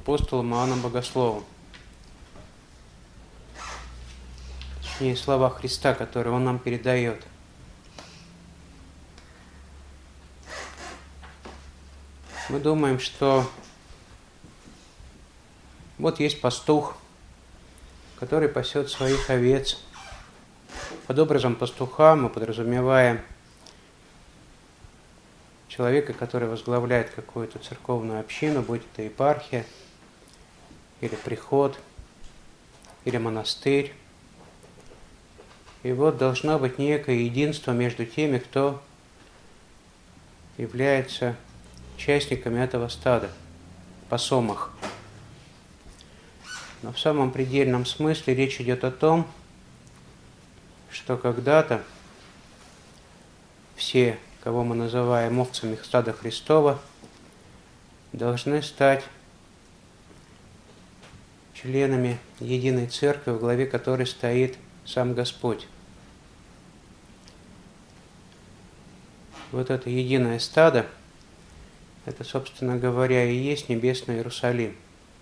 апостолом Иоанном Богословом. Точнее, слова Христа, которые он нам передает. Мы думаем, что вот есть пастух, который пасет своих овец. Под образом пастуха мы подразумеваем человека, который возглавляет какую-то церковную общину, будь это епархия, или приход, или монастырь. И вот должно быть некое единство между теми, кто является участниками этого стада, пасомах. Но в самом предельном смысле речь идет о том, что когда-то все, кого мы называем овцами стада Христова, должны стать членами единой церкви, во главе которой стоит сам Господь. Вот это единое стадо, это, собственно говоря, и есть небесный Иерусалим.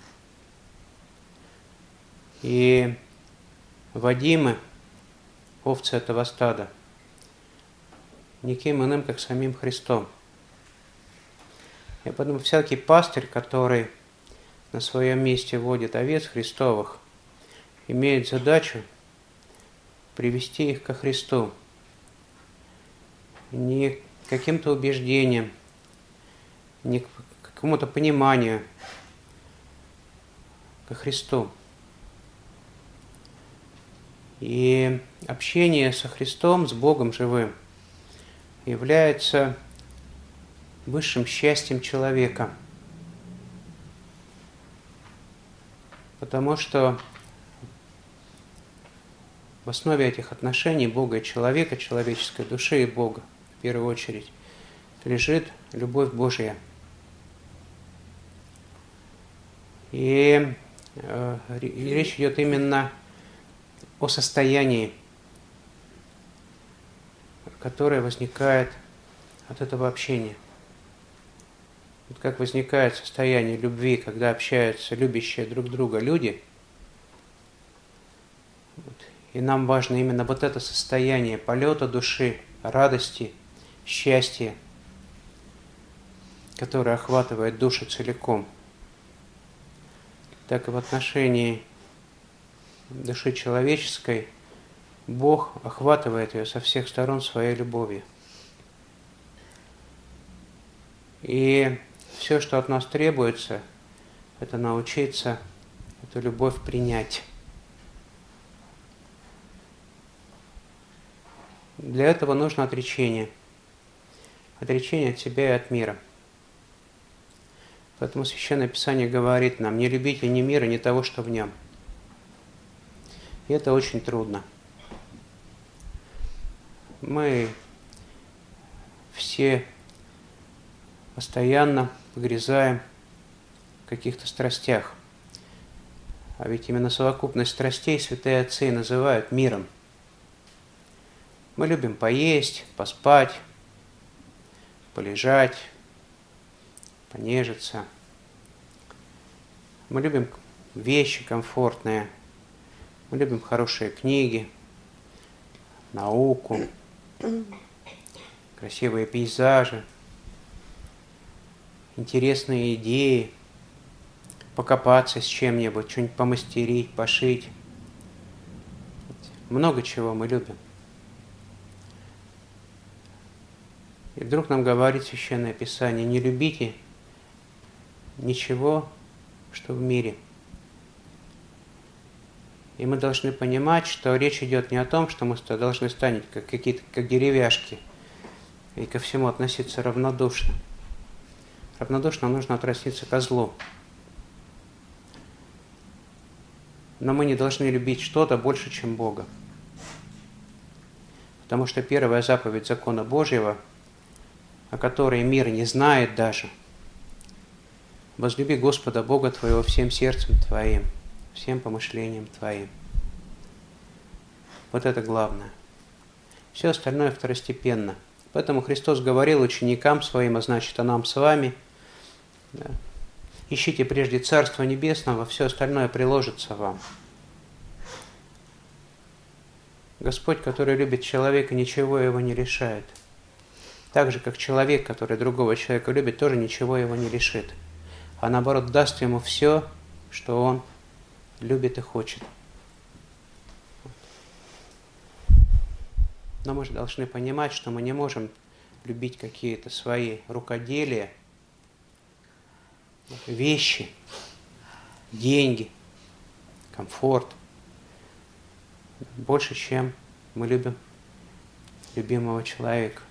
И водимы овцы этого стада никем иным, как самим Христом. И поэтому всякий пастырь, который на своем месте водит овец Христовых, имеет задачу привести их ко Христу. Не каким-то убеждением, не к какому-то пониманию, ко Христу. И общение со Христом, с Богом живым, является высшим счастьем человека. Потому что в основе этих отношений Бога и человека, человеческой души и Бога, в первую очередь, лежит любовь Божья. И речь идет именно о состоянии, которое возникает от этого общения. Вот как возникает состояние любви, когда общаются любящие друг друга люди, и нам важно именно вот это состояние полета души, радости, счастья, которое охватывает душу целиком, так и в отношении души человеческой Бог охватывает ее со всех сторон своей любовью. И все, что от нас требуется, это научиться эту любовь принять. Для этого нужно отречение. Отречение от себя и от мира. Поэтому Священное Писание говорит нам: не любите ни мира, ни того, что в нем. И это очень трудно. Мы все постоянно погрязаем в каких-то страстях. А ведь именно совокупность страстей святые отцы называют миром. Мы любим поесть, поспать, полежать, понежиться. Мы любим вещи комфортные. Мы любим хорошие книги, науку, красивые пейзажи, интересные идеи, покопаться с чем-нибудь, что-нибудь помастерить, пошить. Много чего мы любим. И вдруг нам говорит Священное Писание: не любите ничего, что в мире. И мы должны понимать, что речь идет не о том, что мы должны стать как деревяшки и ко всему относиться равнодушно. Равнодушно нужно относиться ко злу. Но мы не должны любить что-то больше, чем Бога. Потому что первая заповедь закона Божьего, о которой мир не знает даже: возлюби Господа Бога твоего всем сердцем твоим, всем помышлением твоим. Вот это главное. Все остальное второстепенно. Поэтому Христос говорил ученикам своим, а значит, и нам с вами: да, ищите прежде Царства Небесного, все остальное приложится вам. Господь, который любит человека, ничего его не лишает. Так же, как человек, который другого человека любит, тоже ничего его не лишит. А наоборот, даст ему все, что он любит и хочет. Но мы же должны понимать, что мы не можем любить какие-то свои рукоделия, вещи, деньги, комфорт больше, чем мы любим любимого человека.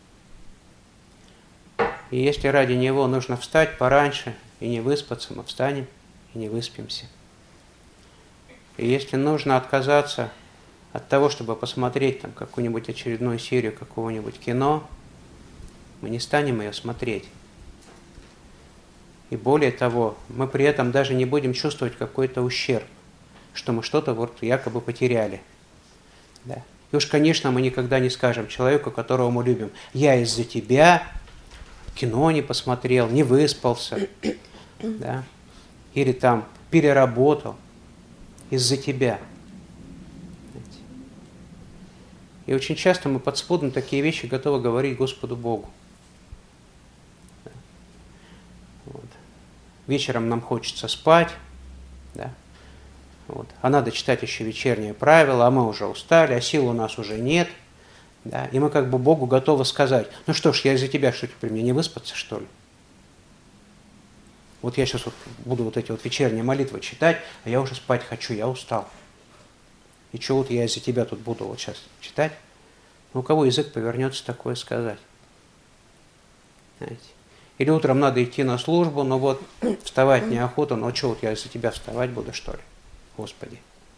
И если ради него нужно встать пораньше и не выспаться, мы встанем и не выспимся. И если нужно отказаться от того, чтобы посмотреть там какую-нибудь очередную серию какого-нибудь кино, мы не станем ее смотреть. И более того, мы при этом даже не будем чувствовать какой-то ущерб, что мы что-то вот якобы потеряли. Да. И уж, конечно, мы никогда не скажем человеку, которого мы любим: я из-за тебя кино не посмотрел, не выспался, да, или там переработал из-за тебя. И очень часто мы подспудно такие вещи готовы говорить Господу Богу. Вот. Вечером нам хочется спать, да? Вот. А надо читать еще вечерние правила, а мы уже устали, а сил у нас уже нет. Да? И мы как бы Богу готовы сказать: ну что ж, я из-за тебя что, теперь мне не выспаться, что ли? Вот я сейчас вот буду вот эти вот вечерние молитвы читать, а я уже спать хочу, я устал. И что вот я из-за тебя тут буду вот сейчас читать? Ну, у кого язык повернется такое сказать? Знаете? Или утром надо идти на службу, но вот вставать неохота, но что вот я из-за тебя вставать буду, что ли? Господи.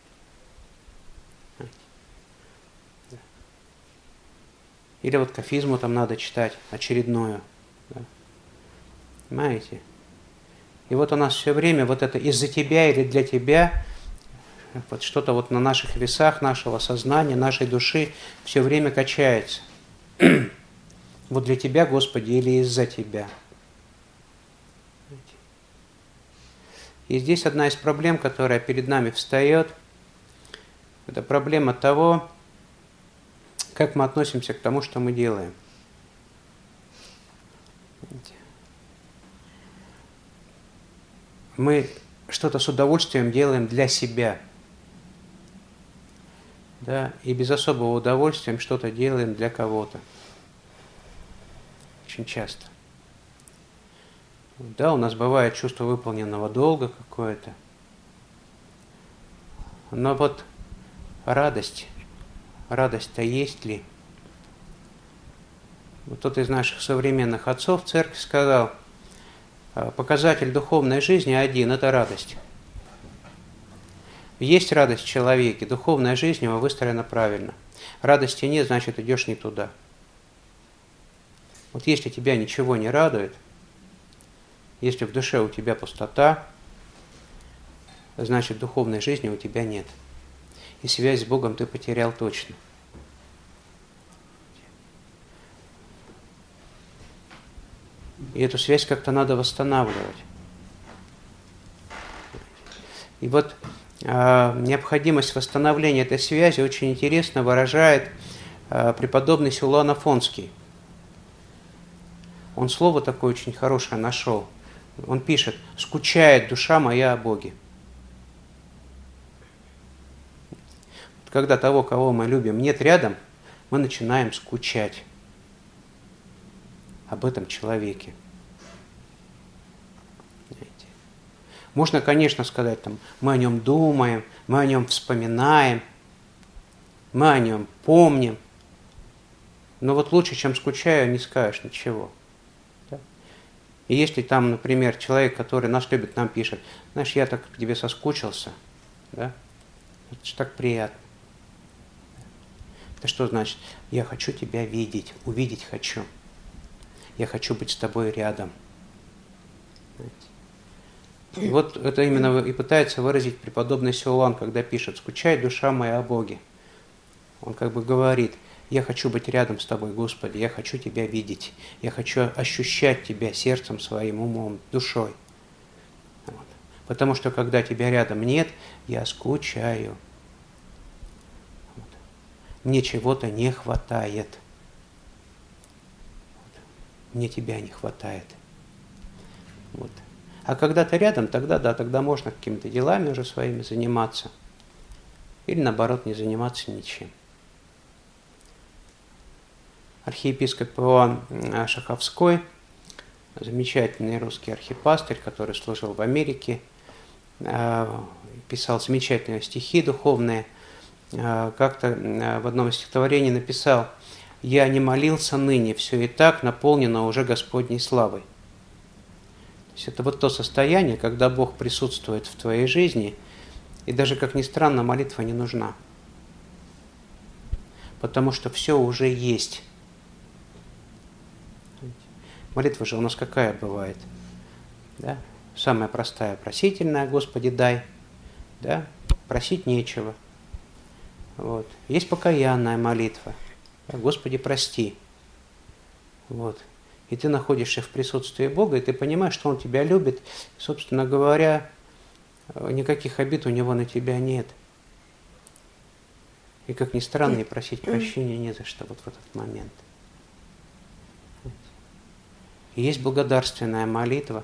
Да. Или вот кафизму там надо читать, очередную. Да. Понимаете? И вот у нас все время вот это из-за тебя или для тебя, вот что-то вот на наших весах нашего сознания, нашей души все время качается. Вот для тебя, Господи, или из-за тебя. И здесь одна из проблем, которая перед нами встает, это проблема того, как мы относимся к тому, что мы делаем. Мы что-то с удовольствием делаем для себя. Да, и без особого удовольствия что-то делаем для кого-то. Очень часто. Да, у нас бывает чувство выполненного долга какое-то. Но вот радость-то есть ли? Вот кто-то из наших современных отцов в церкви сказал: показатель духовной жизни один – это радость. Есть радость в человеке, духовная жизнь его выстроена правильно. Радости нет, значит, идешь не туда. Вот если тебя ничего не радует, если в душе у тебя пустота, значит, духовной жизни у тебя нет. И связь с Богом ты потерял точно. И эту связь как-то надо восстанавливать. И вот необходимость восстановления этой связи очень интересно выражает преподобный Силуан Афонский. Он слово такое очень хорошее нашел. Он пишет: «Скучает душа моя о Боге». Когда того, кого мы любим, нет рядом, мы начинаем скучать об этом человеке. Можно, конечно, сказать, там, мы о нем думаем, мы о нем вспоминаем, мы о нем помним. Но вот лучше, чем скучаю, не скажешь ничего. Да? И если там, например, человек, который нас любит, нам пишет: знаешь, я так по тебе соскучился, да? Это же так приятно. Это что значит? Я хочу тебя видеть, увидеть хочу. Я хочу быть с тобой рядом. И вот это именно и пытается выразить преподобный Силуан, когда пишет: «Скучает душа моя о Боге». Он как бы говорит: я хочу быть рядом с тобой, Господи, я хочу тебя видеть, я хочу ощущать тебя сердцем своим, умом, душой. Потому что когда тебя рядом нет, я скучаю. Мне чего-то не хватает. Мне тебя не хватает. Вот. А когда ты рядом, тогда да, тогда можно какими-то делами уже своими заниматься. Или наоборот, не заниматься ничем. Архиепископ Иоанн Шаховской, замечательный русский архипастырь, который служил в Америке, писал замечательные стихи духовные. Как-то в одном из стихотворений написал: «Я не молился ныне, все и так наполнено уже Господней славой». То есть это вот то состояние, когда Бог присутствует в твоей жизни, и даже, как ни странно, молитва не нужна. Потому что все уже есть. Молитва же у нас какая бывает? Да? Самая простая, просительная: Господи, дай. Да? Просить нечего. Вот. Есть покаянная молитва: Господи, прости. Вот. И ты находишься в присутствии Бога, и ты понимаешь, что Он тебя любит. И, собственно говоря, никаких обид у Него на тебя нет. И, как ни странно, и просить прощения не за что вот в этот момент. И есть благодарственная молитва.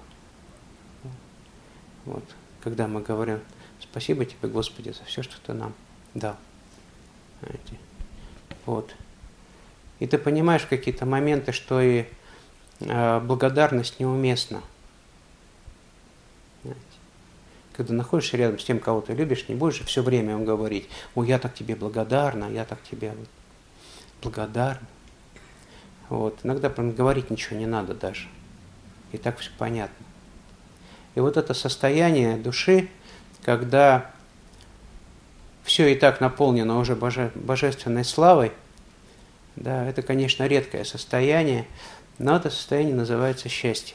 Вот. Когда мы говорим: спасибо тебе, Господи, за все, что ты нам дал. Знаете. Вот. И ты понимаешь в какие-то моменты, что и благодарность неуместна. Знаете. Когда находишься рядом с тем, кого ты любишь, не будешь же все время ему говорить: «Ой, я так тебе благодарна, я так тебе благодарна». Вот. Иногда прям говорить ничего не надо даже. И так все понятно. И вот это состояние души, когда все и так наполнено уже божественной славой, да, это, конечно, редкое состояние, но это состояние называется счастье.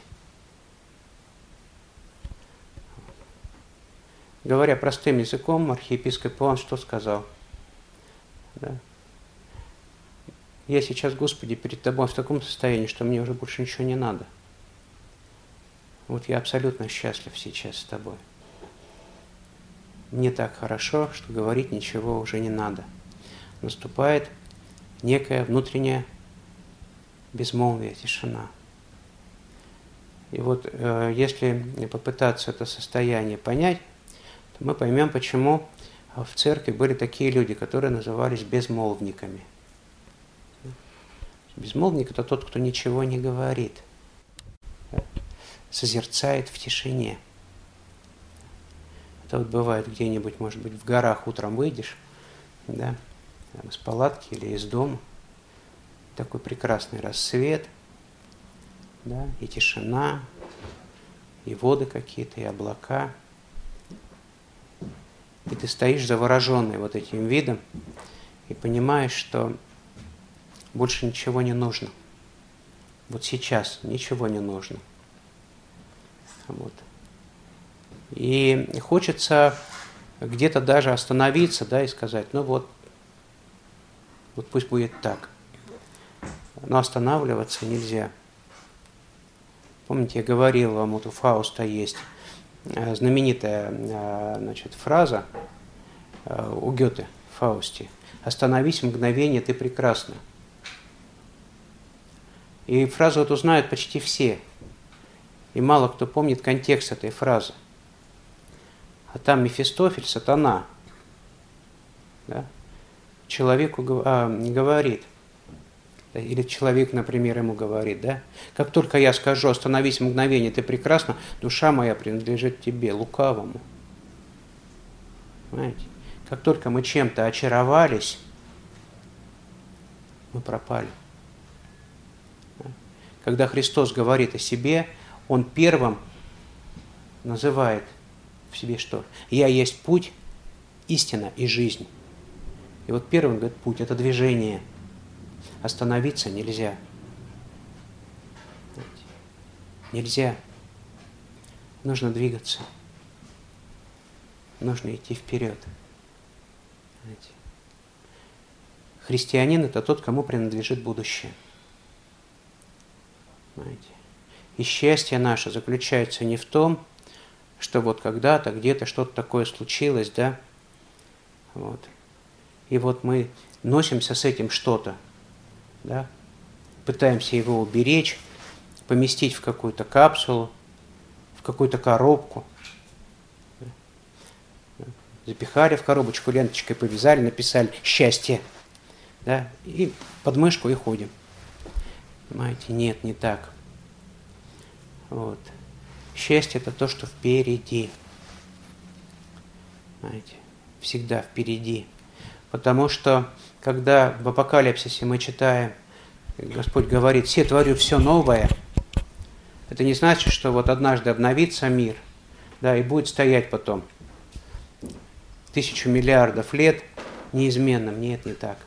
Говоря простым языком, архиепископ Иоанн что сказал? Да. Я сейчас, Господи, перед Тобой в таком состоянии, что мне уже больше ничего не надо. Вот я абсолютно счастлив сейчас с Тобой. Мне так хорошо, что говорить ничего уже не надо. Наступает некое внутреннее безмолвие, тишина. И вот если попытаться это состояние понять, то мы поймем, почему в церкви были такие люди, которые назывались безмолвниками. Безмолвник – это тот, кто ничего не говорит, созерцает в тишине. Это вот бывает где-нибудь, может быть, в горах утром выйдешь, да, из палатки или из дома, такой прекрасный рассвет, да, и тишина, и воды какие-то, и облака. И ты стоишь завороженный вот этим видом и понимаешь, что больше ничего не нужно. Вот сейчас ничего не нужно. Вот. И хочется где-то даже остановиться, да, и сказать: ну вот пусть будет так. Но останавливаться нельзя. Помните, я говорил вам, вот у Фауста есть знаменитая, значит, фраза у Гёте в Фаусте: «Остановись мгновение, ты прекрасна». И фразу эту знают почти все. И мало кто помнит контекст этой фразы. А там Мефистофель, сатана, да, человеку говорит, или человек, например, ему говорит, да: как только я скажу «остановись мгновение, ты прекрасна», душа моя принадлежит тебе, лукавому. Понимаете? Как только мы чем-то очаровались, мы пропали. Когда Христос говорит о себе, Он первым называет в себе что? «Я есть путь, истина и жизнь». И вот первым говорит: путь – это движение. Остановиться нельзя. Нельзя. Нужно двигаться. Нужно идти вперед. Христианин – это тот, кому принадлежит будущее. И счастье наше заключается не в том, что вот когда-то, где-то что-то такое случилось, да, вот. И вот мы носимся с этим что-то, да, пытаемся его уберечь, поместить в какую-то капсулу, в какую-то коробку. Запихали в коробочку, ленточкой повязали, написали «счастье», да, и под мышку и ходим. Понимаете, нет, не так. Вот. Счастье – это то, что впереди. Понимаете, всегда впереди. Потому что, когда в Апокалипсисе мы читаем, Господь говорит, «Се творю все новое», это не значит, что вот однажды обновится мир, да, и будет стоять потом 1000 миллиардов лет неизменным. Нет, не так.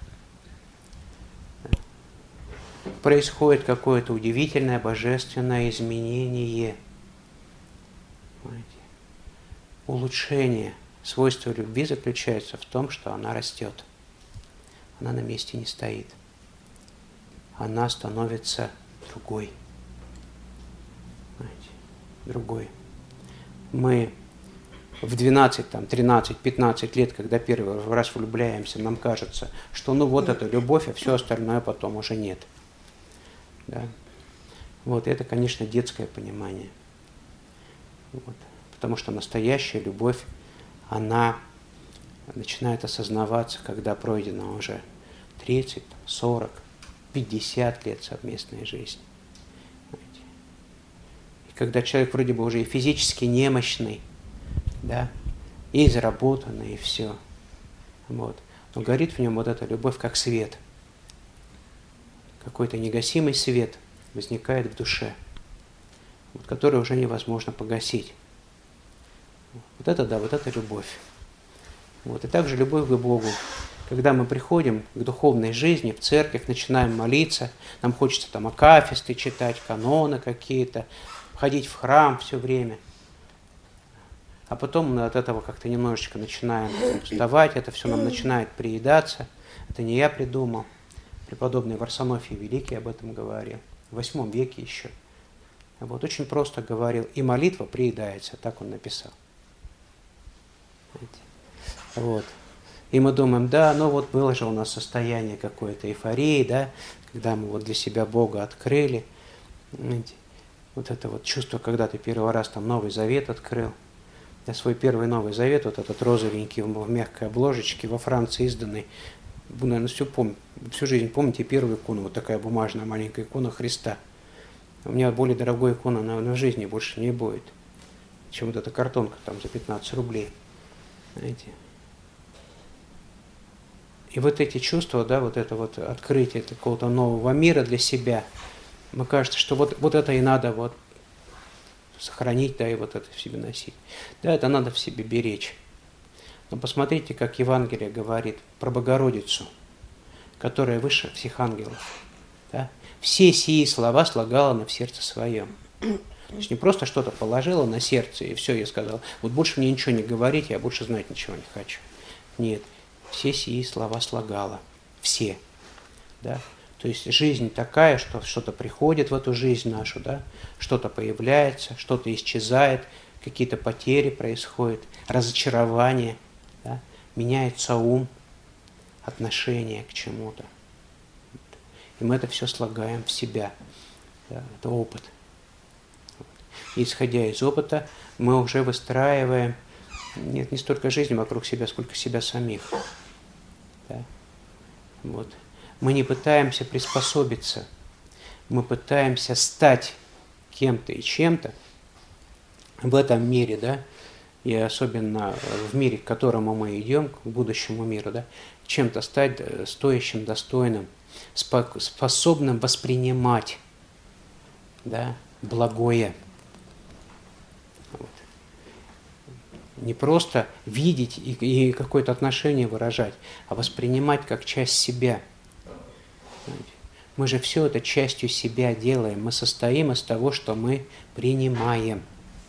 Происходит какое-то удивительное божественное изменение. Понимаете? Улучшение. Свойство любви заключается в том, что она растет. Она на месте не стоит. Она становится другой. Понимаете? Другой. Мы в 12, там, 13, 15 лет, когда первый раз влюбляемся, нам кажется, что ну вот это любовь, а все остальное потом уже нет. Да? Вот это, конечно, детское понимание. Вот. Потому что настоящая любовь, она начинает осознаваться, когда пройдено уже 30, 40, 50 лет совместной жизни. Понимаете? И когда человек вроде бы уже и физически немощный, да, и заработанный, и все. Вот. Но горит в нем вот эта любовь как свет. Какой-то негасимый свет возникает в душе, вот, который уже невозможно погасить. Вот это да, вот это любовь. Вот. И также любовь к Богу. Когда мы приходим к духовной жизни, в церковь, начинаем молиться, нам хочется там акафисты читать, каноны какие-то, ходить в храм все время. А потом мы от этого как-то немножечко начинаем уставать, это все нам начинает приедаться. Это не я придумал. Преподобный Варсонофий Великий об этом говорил. В 8 веке еще. Вот, очень просто говорил. И молитва приедается, так он написал. Вот. И мы думаем, да, ну вот было же у нас состояние какой-то эйфории, да, когда мы вот для себя Бога открыли. Знаете, вот это вот чувство, когда ты первый раз там Новый Завет открыл. Я свой первый Новый Завет, вот этот розовенький в мягкой обложечке, во Франции изданный, вы, наверное, всю жизнь помните первую икону, вот такая бумажная маленькая икона Христа. У меня более дорогой икона, наверное, в жизни больше не будет, чем вот эта картонка там за 15 рублей. Знаете? И вот эти чувства, да, вот это вот открытие какого-то нового мира для себя, мне кажется, что вот это и надо вот сохранить, да, и вот это в себе носить. Да, это надо в себе беречь. Но посмотрите, как Евангелие говорит про Богородицу, которая выше всех ангелов. Да? Все сии слова слагала она в сердце своем. То есть не просто что-то положила на сердце, и все, я сказала, вот больше мне ничего не говорить, я больше знать ничего не хочу. Нет, все сии слова слагала. Все. Да? То есть жизнь такая, что что-то приходит в эту жизнь нашу, да? Что-то появляется, что-то исчезает, какие-то потери происходят, разочарование, да? Меняется ум, отношение к чему-то. И мы это все слагаем в себя. Да? Это опыт. И исходя из опыта, мы уже выстраиваем не столько жизнь вокруг себя, сколько себя самих. Да? Вот. Мы не пытаемся приспособиться, мы пытаемся стать кем-то и чем-то в этом мире, да, и особенно в мире, к которому мы идем, к будущему миру, да, чем-то стать стоящим, достойным, способным воспринимать, да, благое. Вот. Не просто видеть и какое-то отношение выражать, а воспринимать как часть себя. Мы же все это частью себя делаем. Мы состоим из того, что мы принимаем.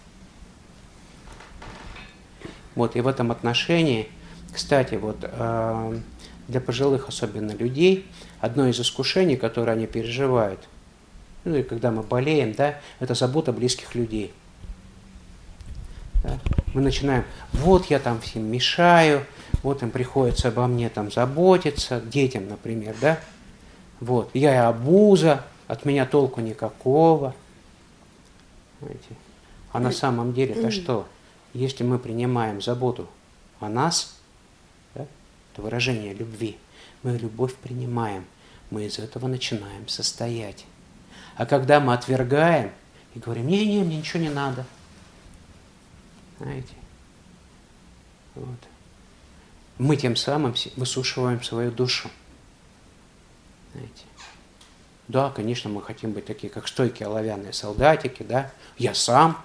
Вот, и в этом отношении, кстати, вот для пожилых особенно людей, одно из искушений, которое они переживают, ну и когда мы болеем, да, это забота близких людей. Да? Мы начинаем, вот я там всем мешаю, вот им приходится обо мне там заботиться, детям, например, да? Вот, я обуза, от меня толку никакого. Знаете? А на самом деле-то что? Если мы принимаем заботу о нас, да, это выражение любви, мы любовь принимаем, мы из этого начинаем состоять. А когда мы отвергаем и говорим, не, мне ничего не надо, знаете, вот, мы тем самым высушиваем свою душу. Знаете. Да, конечно, мы хотим быть такие, как стойкие оловянные солдатики, да, я сам.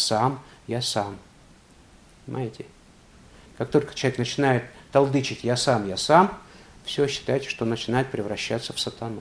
Понимаете? Как только человек начинает толдычить я сам, все, считайте, что начинает превращаться в сатану.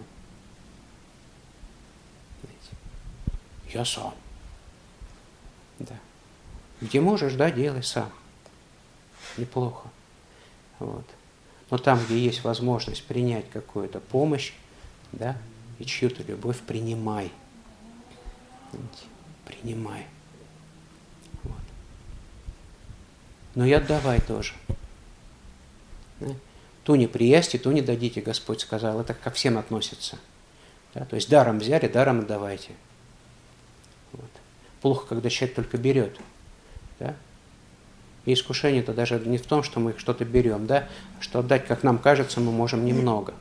Знаете? Я сам. Да. Где можешь, да, делай сам. Неплохо. Вот. Но там, где есть возможность принять какую-то помощь, да, и чью-то любовь, принимай. Знаете? Принимай. Вот. Но и отдавай тоже. Да? Ту не приясти, ту не дадите, Господь сказал. Это ко всем относится. Да? То есть даром взяли, даром отдавайте. Вот. Плохо, когда человек только берет. Да? И искушение-то даже не в том, что мы что-то берем, да? Что отдать, как нам кажется, мы можем немного.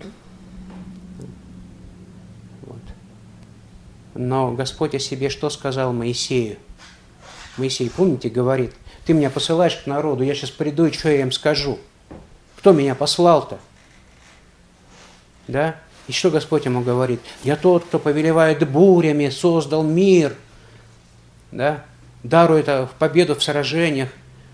Вот. Но Господь о себе что сказал Моисею? Моисей, помните, говорит, ты меня посылаешь к народу, я сейчас приду, и что я им скажу? Кто меня послал-то? Да? И что Господь ему говорит? Я тот, кто повелевает бурями, создал мир. Да? Дарует победу в сражениях.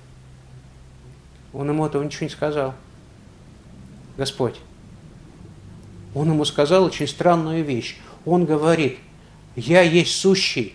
Он ему этого ничего не сказал. Господь. Он ему сказал очень странную вещь. Он говорит, я есть сущий.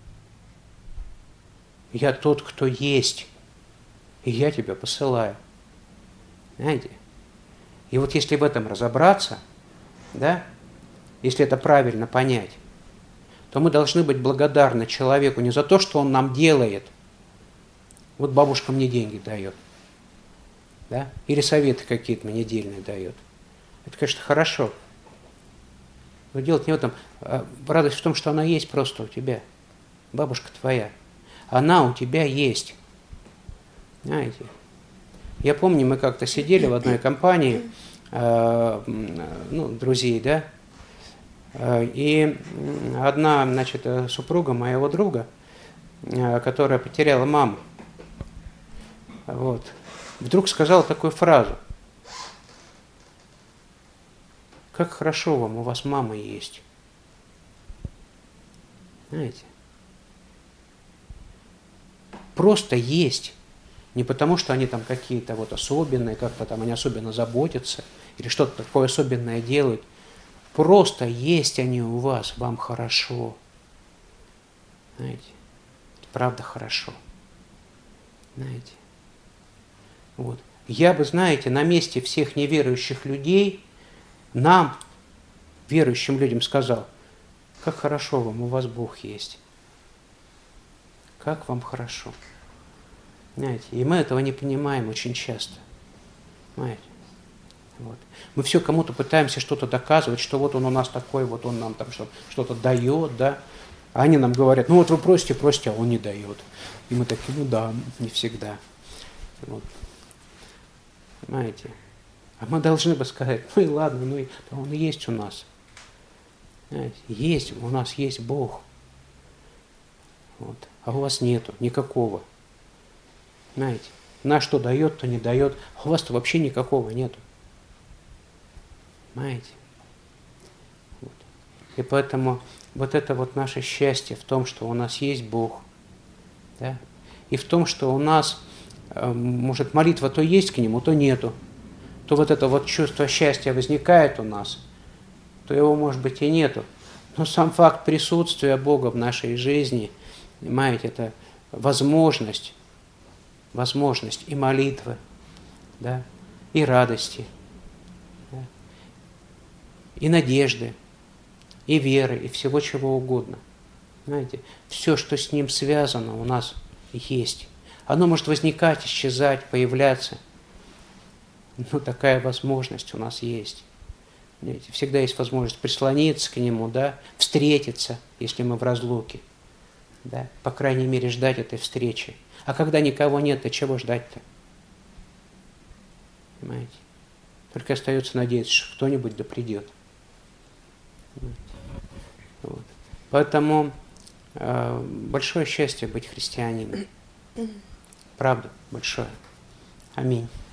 Я тот, кто есть. И я тебя посылаю. Знаете? И вот если в этом разобраться, да, если это правильно понять, то мы должны быть благодарны человеку не за то, что он нам делает. Вот бабушка мне деньги дает. Да? Или советы какие-то мне дельные дает. Это, конечно, хорошо. Но дело не в этом. Радость в том, что она есть просто у тебя. Бабушка твоя. Она у тебя есть. Знаете? Я помню, мы как-то сидели в одной компании, друзей, да, и одна, значит, супруга моего друга, которая потеряла маму, вот, вдруг сказала такую фразу: «Как хорошо вам, у вас мама есть». Знаете? Просто есть. Не потому, что они там какие-то вот особенные, как-то там они особенно заботятся или что-то такое особенное делают. Просто есть они у вас, вам хорошо. Знаете? Это правда хорошо. Знаете? Вот. Я бы, знаете, на месте всех неверующих людей, нам, верующим людям, сказал: как хорошо вам, у вас Бог есть. Как вам хорошо. Знаете, и мы этого не понимаем очень часто. Понимаете? Вот. Мы все кому-то пытаемся что-то доказывать, что вот он у нас такой, вот он нам там что-то дает, да. А они нам говорят, ну вот вы просите, а он не дает. И мы такие, ну да, не всегда. Вот. Понимаете? А мы должны бы сказать, ну и ладно, ну и да, он и есть у нас. Знаете, есть, у нас есть Бог. Вот. А у вас нету никакого. Знаете, на что дает, то не дает, а у вас-то вообще никакого нету. Понимаете? Вот. И поэтому вот это вот наше счастье в том, что у нас есть Бог, да? И в том, что у нас, может, молитва то есть к Нему, то нету. То вот это вот чувство счастья возникает у нас, то его, может быть, и нету. Но сам факт присутствия Бога в нашей жизни, понимаете, это возможность и молитвы, да, и радости, да, и надежды, и веры, и всего чего угодно. Знаете, все, что с ним связано, у нас есть. Оно может возникать, исчезать, появляться. Но такая возможность у нас есть. Понимаете? Всегда есть возможность прислониться к нему, да, встретиться, если мы в разлуке. Да, по крайней мере, ждать этой встречи. А когда никого нет, то чего ждать-то? Понимаете? Только остается надеяться, что кто-нибудь да придет. Вот. Поэтому большое счастье быть христианином. Правда, большое. Аминь.